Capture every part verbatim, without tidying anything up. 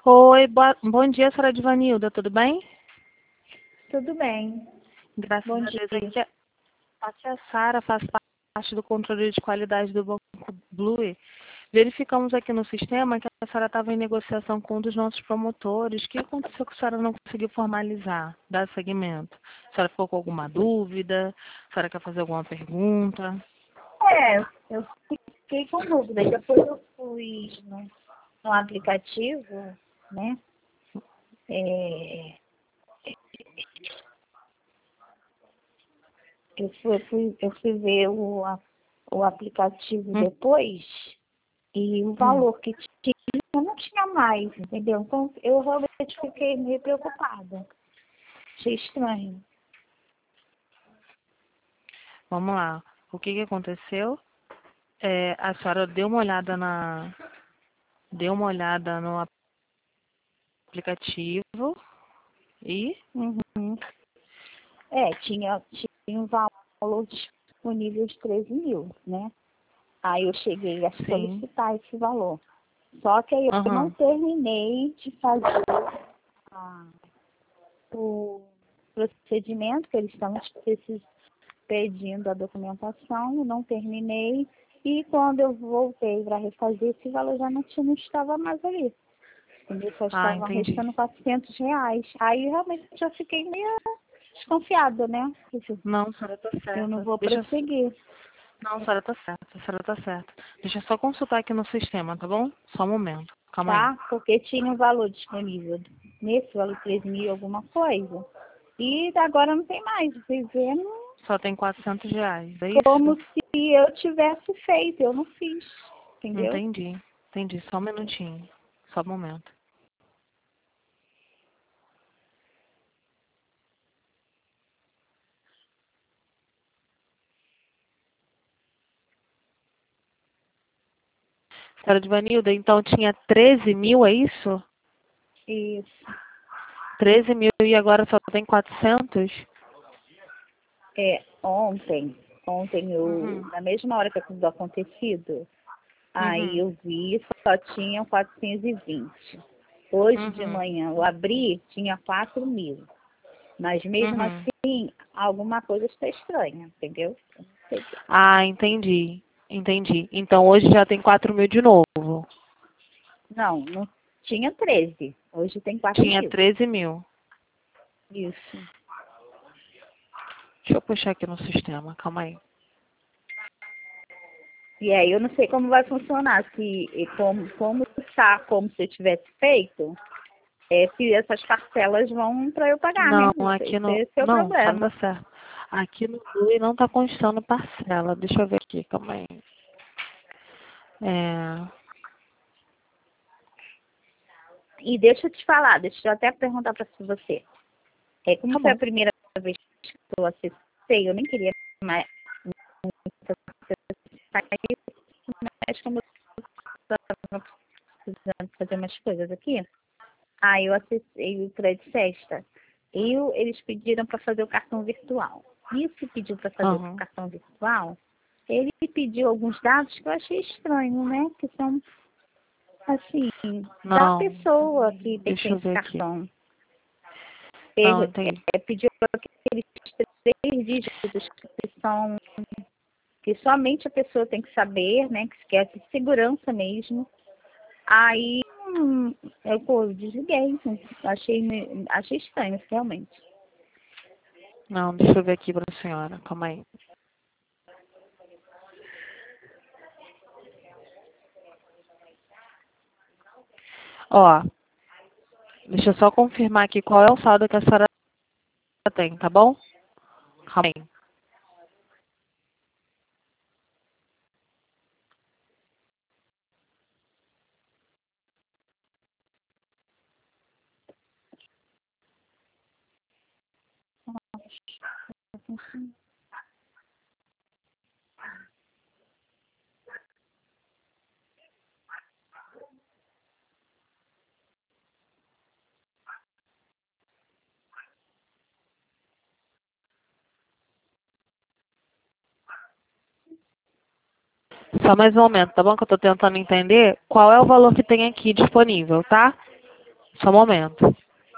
Oi, boa- bom dia, senhora Divanilda, tudo bem? Tudo bem. Graças Bom a Deus. dia. Aqui é, aqui é a Sara, faz parte do controle de qualidade do Banco Blue. Verificamos aqui no sistema que a senhora estava em negociação com um dos nossos promotores. O que aconteceu que a senhora não conseguiu formalizar, dar seguimento? A senhora ficou com alguma dúvida? A senhora quer fazer alguma pergunta? É, eu fiquei com dúvida. Depois eu fui no, no aplicativo, né? É, eu, fui, eu, fui, eu fui ver o, a- o aplicativo Hum, depois e o hum. valor que tinha não tinha mais, entendeu? Então eu realmente fiquei meio preocupada. Achei estranho. Vamos lá. O que, que aconteceu? É, a senhora deu uma olhada na, deu uma olhada no aplicativo e Uhum. É, tinha, tinha um valor disponível de treze mil, né? Aí eu cheguei a sim. solicitar esse valor. Só que aí eu não Aham. terminei de fazer a- o procedimento, que eles estão precis- pedindo a documentação, eu não terminei. E quando eu voltei para refazer, esse valor já não, tinha, não estava mais ali. Entendeu? Só Ah, estavam entendi. restando quatrocentos reais. Aí realmente já fiquei meio desconfiada, né? Não, a senhora tá Eu não certa. vou Deixa. prosseguir, Não, a senhora tá certa. A senhora tá certa. Deixa eu só consultar aqui no sistema, tá bom? Só um momento. Calma aí. tá? Porque tinha um valor disponível nesse valor três mil alguma coisa. E agora não tem mais. Fui vendo Só tem quatrocentos reais, é isso? como se eu tivesse feito. Eu não fiz, entendeu? Entendi. Entendi. Só um minutinho. Só um momento. Senhora Divanilda, então tinha treze mil, é isso? Isso. Treze mil e agora só tem quatrocentos? É, ontem, ontem eu, Uhum. na mesma hora que tudo acontecido, aí Uhum. eu vi, só tinha quatrocentos e vinte. Hoje de Uhum. manhã eu abri, tinha quatro mil. Mas mesmo Uhum. assim, alguma coisa está estranha, entendeu? Eu não sei o quê. Ah, entendi. Entendi. Então hoje já tem quatro mil de novo. Não, não tinha treze. Hoje tem quatro Tinha mil. treze mil. Isso. Deixa eu puxar aqui no sistema, calma aí. E aí eu não sei como vai funcionar, se e como, como está, como se eu tivesse feito, é, se essas parcelas vão para eu pagar, né? Não, Esse, aqui esse no. esse é o Não, só tá problema. certo. Aqui no Blue não tá constando parcela. Deixa eu ver aqui, calma aí. É. E deixa eu te falar, deixa eu até perguntar para você. É, como Tá foi a bom. primeira vez que eu acessei, eu nem queria mais sair, mas como eu estava precisando fazer umas coisas aqui, aí eu acessei o Credit Sesta. E eu- eles pediram para fazer o cartão virtual. Isso pediu para fazer o Aham. cartão virtual. Ele pediu alguns dados que eu achei estranho, né? Que são, assim, da Não, pessoa que tem deixa eu esse ver aqui. cartão. Não, Per- entendi. é, pediu aqueles três dígitos que são que somente a pessoa tem que saber, né? Que é de segurança mesmo. Aí hum, eu pô, desliguei. Achei, me- achei estranho, realmente. Não, deixa eu ver aqui pra senhora. Calma aí. Ó, deixa eu só confirmar aqui qual é o saldo que a senhora tem, tá bom? Calma aí. Só mais um momento, tá bom? Que eu tô tentando entender qual é o valor que tem aqui disponível, tá? Só um momento.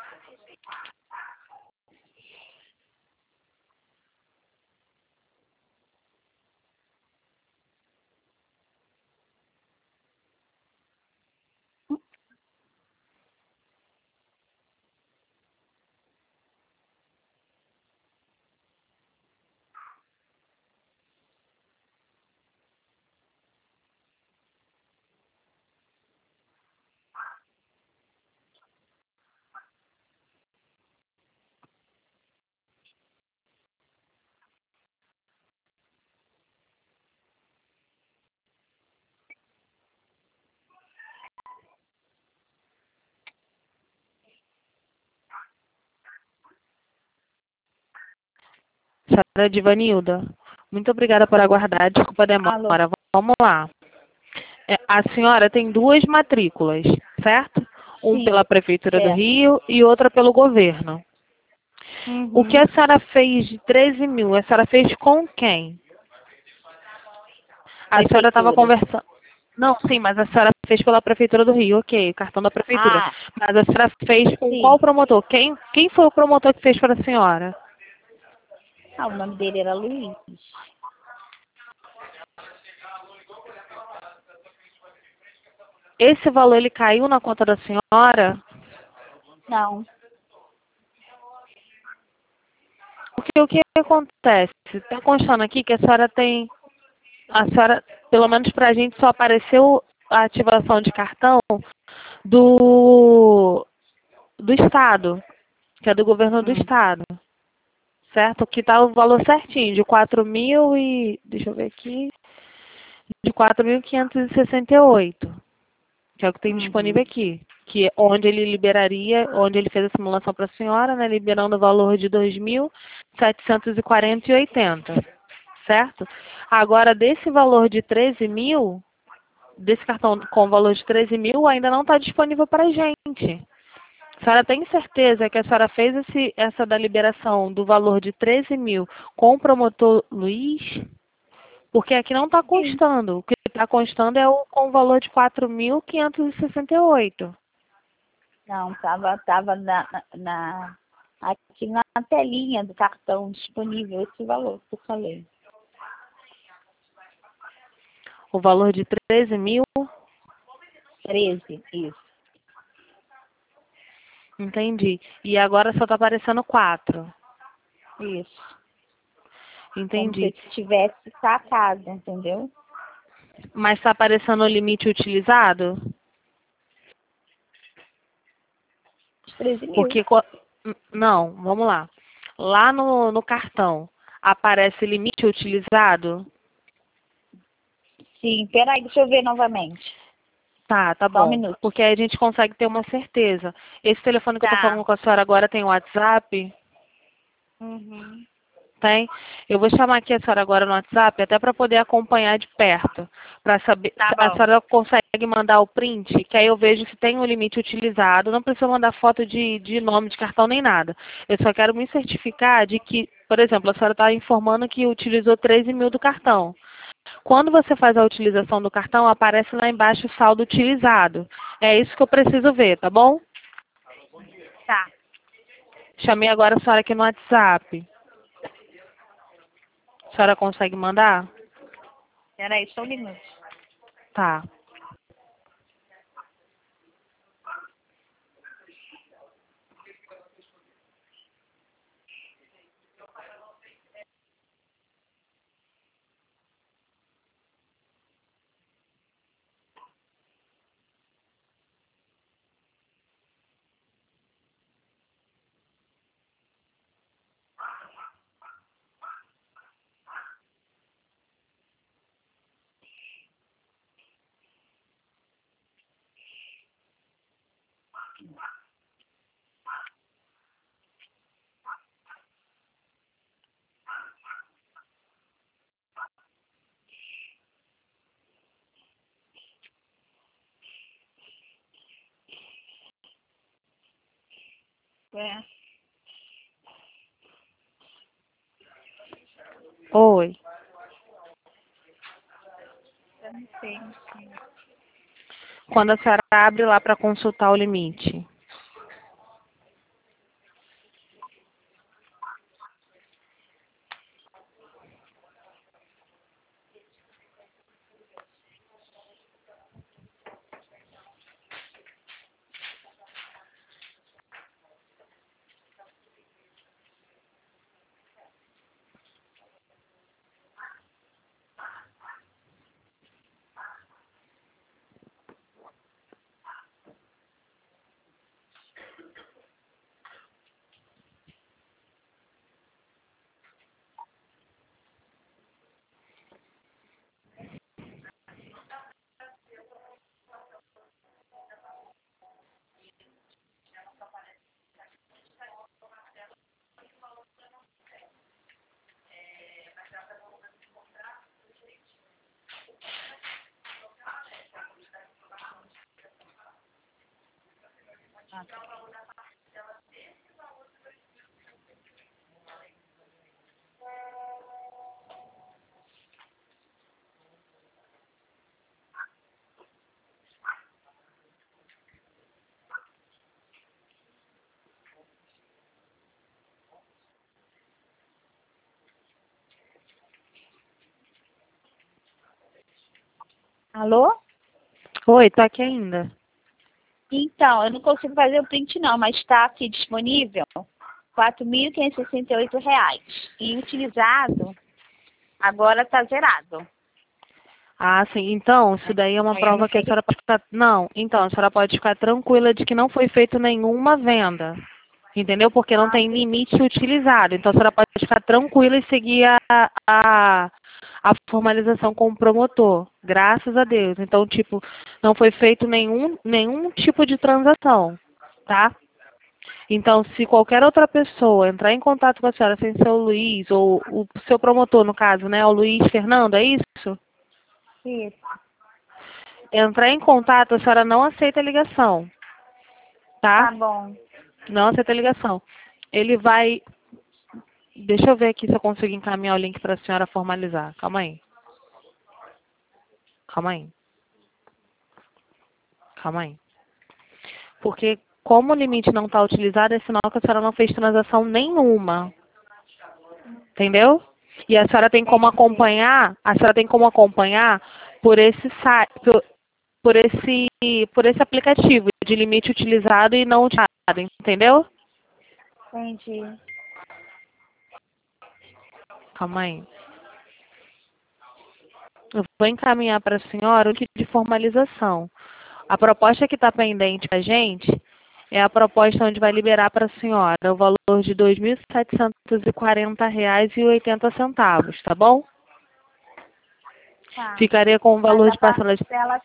Senhora Divanilda, muito obrigada por aguardar. Desculpa a Alô? demora. Vamos lá. É, a senhora tem duas matrículas, certo? Um Sim, pela Prefeitura do certo. Rio e outra pelo governo. O que Uhum. a senhora fez de treze mil, a senhora fez com quem? A senhora estava Prefeitura. conversando. Não, sim, mas a senhora fez pela Prefeitura do Rio, ok, cartão da Prefeitura. Ah, Mas a senhora fez com sim. qual promotor? Quem, quem foi o promotor que fez para a senhora? Ah, o nome dele era Luiz. Esse valor ele caiu na conta da senhora? Não. Porque o que acontece? Está constando aqui que a senhora tem. A senhora, pelo menos para a gente, só apareceu a ativação de cartão do, do Estado, que é do governo do Hum. Estado. Certo? Que tá o valor certinho, de quatro mil e. Deixa eu ver aqui. De quatro mil quinhentos e sessenta e oito. Que é o que tem disponível Uhum. aqui. Que é onde ele liberaria, onde ele fez a simulação para a senhora, né? Liberando o valor de dois mil setecentos e quarenta e oitenta. Certo? Agora, desse valor de treze mil, desse cartão com valor de treze mil, ainda não está disponível para a gente. A senhora tem certeza que a senhora fez esse, essa da liberação do valor de treze mil com o promotor Luiz? Porque aqui não está Sim. constando. O que está constando é o com o valor de quatro mil quinhentos e sessenta e oito. Não, tava, tava na, na, aqui na telinha do cartão disponível esse valor que eu falei. O valor de treze mil, Treze, isso. entendi. E agora só está aparecendo quatro. Isso. Como se eu Entendi. tivesse sacado, entendeu? Mas está aparecendo o limite utilizado? Os treze mil. Porque, co- n- não, vamos lá. Lá no, no cartão, aparece limite utilizado? Sim, peraí, deixa eu ver novamente. Tá, tá Só um bom. minuto. Porque aí a gente consegue ter uma certeza. Esse telefone que eu tô Tá. falando com a senhora agora tem WhatsApp? Uhum. Tem? Eu vou chamar aqui a senhora agora no WhatsApp, até para poder acompanhar de perto. Para saber. Tá A bom. senhora consegue mandar o print, que aí eu vejo se tem o limite utilizado. Não precisa mandar foto de, de nome de cartão nem nada. Eu só quero me certificar de que, por exemplo, a senhora está informando que utilizou treze mil do cartão. Quando você faz a utilização do cartão, aparece lá embaixo o saldo utilizado. É isso que eu preciso ver, tá bom? Tá. Chamei agora a senhora aqui no WhatsApp. A senhora consegue mandar? Peraí, só um minuto. Tá. É. Oi. Eu não sei, não sei. Quando a senhora abre lá para consultar o limite. Alô? Oi, tô aqui ainda. Então, eu não consigo fazer o print não, mas está aqui disponível quatro mil quinhentos e sessenta e oito reais. E utilizado, agora está zerado. Ah, sim. Então, isso daí é uma Aí eu não prova que a sei. senhora pode ficar... Não, então, a senhora pode ficar tranquila de que não foi feita nenhuma venda. Entendeu? Porque não Ah, tem limite utilizado. Então, a senhora pode ficar tranquila e seguir a, a, a formalização com o promotor. Graças a Deus. Então, tipo, não foi feito nenhum, nenhum tipo de transação. Tá? Então, se qualquer outra pessoa entrar em contato com a senhora sem ser o Luiz, ou o seu promotor, no caso, né? O Luiz Fernando, é isso? isso. Entrar em contato, a senhora não aceita a ligação, Tá tá? bom. Não aceita a ligação. Ele vai... Deixa eu ver aqui se eu consigo encaminhar o link para a senhora formalizar. Calma aí. Calma aí. Calma aí. Porque como o limite não está utilizado, é sinal que a senhora não fez transação nenhuma. Entendeu? E a senhora tem como Entendi. acompanhar, a senhora tem como acompanhar por esse site, por, por esse, por esse aplicativo de limite utilizado e não utilizado, entendeu? Entendi. Calma aí. Eu vou encaminhar para a senhora o kit de formalização. A proposta que está pendente para a gente é a proposta onde vai liberar para a senhora o valor de dois mil setecentos e quarenta reais e oitenta centavos, tá bom? Tá. Ficaria com o Mas valor a de parcela de... parcela...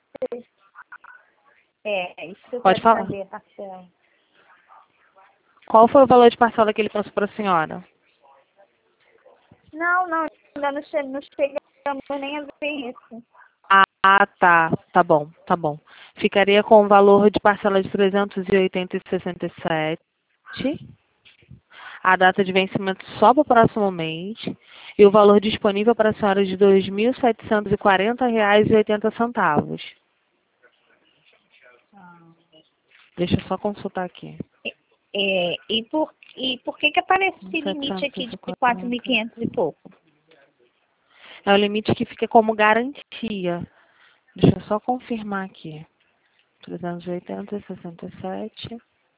É, isso que eu Pode quero falar. saber, a parcela. Qual foi o valor de parcela que ele passou para a senhora? Não, não, ainda não, che não chegamos nem a ver isso. Ah, tá. Tá bom, tá bom. Ficaria com o valor de parcela de trezentos e oitenta e sessenta e sete. A data de vencimento só para o próximo mês. E o valor disponível para a senhora de dois mil setecentos e quarenta reais e oitenta centavos. Deixa eu só consultar aqui. É, e, por, e por que que aparece esse limite aqui de quatro mil e setecentos e quarenta. quinhentos e pouco? É o limite que fica como garantia. Deixa eu só confirmar aqui. trezentos e oitenta e sessenta e sete.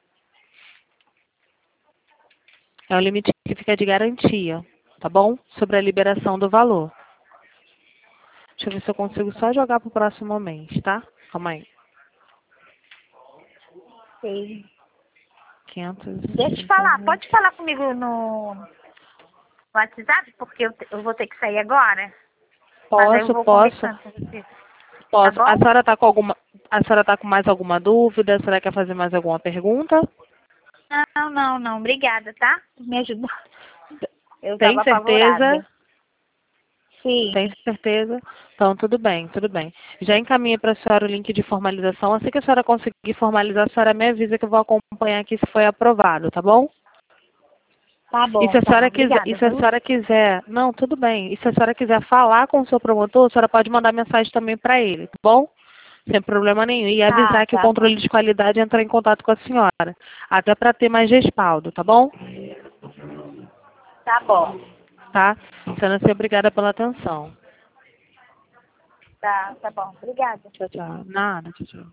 É o limite que fica de garantia, tá bom? Sobre a liberação do valor. Deixa eu ver se eu consigo só jogar pro próximo mês, tá? Calma aí. Sei. quinhentos Deixa eu te falar, pode falar comigo no WhatsApp, porque eu, te- eu vou ter que sair agora. Mas aí eu Posso, vou posso, conversando com você. Tá posso. A bom? senhora tá com alguma, a senhora tá com mais alguma dúvida? A senhora quer fazer mais alguma pergunta? Não, não, não. Obrigada, tá? Me ajudou. Eu Tem tava certeza? apavorada. Sim. Tem certeza? Então, tudo bem, tudo bem. Já encaminhei para a senhora o link de formalização. Assim que a senhora conseguir formalizar, a senhora me avisa que eu vou acompanhar aqui se foi aprovado, tá bom? Tá E bom, se a tá. senhora quiser, e Obrigada, se a viu? senhora quiser, não, tudo bem. E se a senhora quiser falar com o seu promotor, a senhora pode mandar mensagem também para ele, tá bom? Sem problema nenhum. E Tá, avisar que o tá bom. controle de qualidade entrar em contato com a senhora. Até para ter mais respaldo, tá bom? Tá bom. Tá? Sendo assim, obrigada pela atenção. Tá, tá bom. Obrigada. Tchau, tchau. Nada, tchau, tchau.